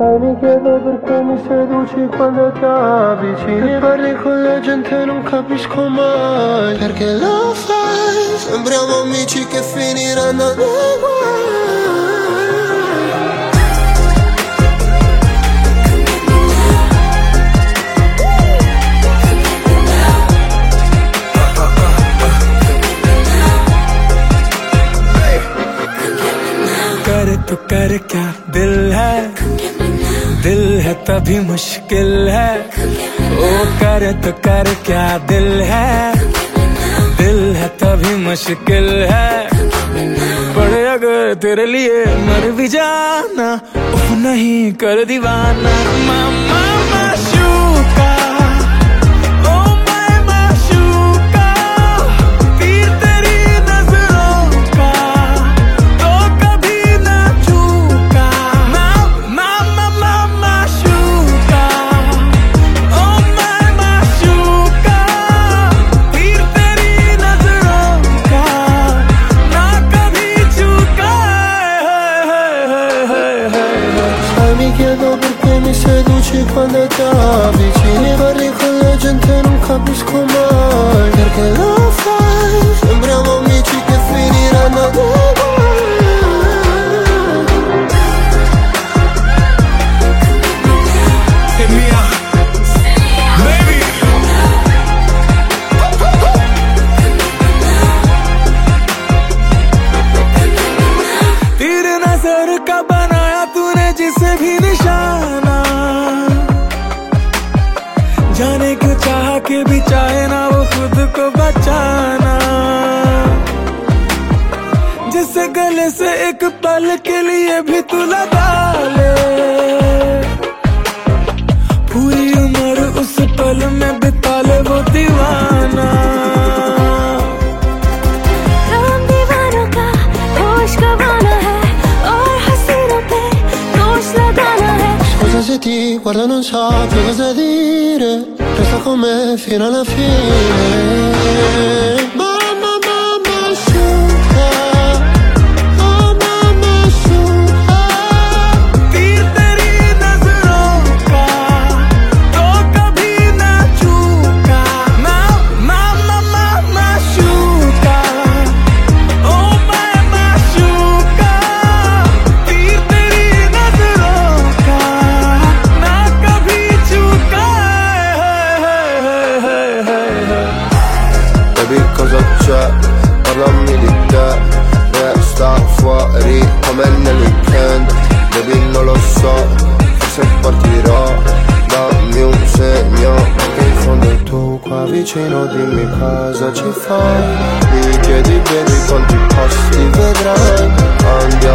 Sai, mi chiedo perché mi seduci quando ti avvicini. Parli con la gente e non capisco mai perché lo fai. Sembriamo amici che finiranno nei guai. तो कर क्या दिल है तभी मुश्किल है। ओ कर तो कर क्या दिल है तभी मुश्किल है। पड़े अगर तेरे लिए मर भी जाना, उफ नहीं कर दीवाना। मामा माशूका, ओ मैं माशूका, तीर तेरी नजरों का तो कभी ना चूका। मामा माशूका, ओ मैं माशूका, तीर तेरी नजरों का ना कभी चूका। Sai, mi chiedo perché mi seduci quando ti avvicini. Parli con la gente e non capisco mai perché lo fai. Sembriamo amici che finiranno nei guai. Hit me out, baby. तीर नजर का बनाया तूने जिसे भी निशाना। जाने क्यों चाह के भी चाहे ना वो खुद को बचाना। जिसे गले से एक पल के लिए भी तू लगा ले, पूरी उम्र उस पल में बिता ले वो दीवाना। हम दीवानों का होश गंवाना है और हसीनों पे दोष लगाना है। Scusa se ti guardo non so più cosa dire. Resta con me fino alla fine. Mamma asciuga, oh mamma asciuga. तीर तेरी नजरों का तो कभी ना चूका। मामा माशूका, ओ मैं माशूका, तीर तेरी नजरों का ना कभी चूका। Baby cosa c'è? Parlami di te. Resta fuori come nel weekend. Baby non lo so, forse partirò. Dammi un segno che in fondo tu qua vicino. Dimmi cosa ci fai. Mi chiedi baby quanti posti vedrai. Andiamo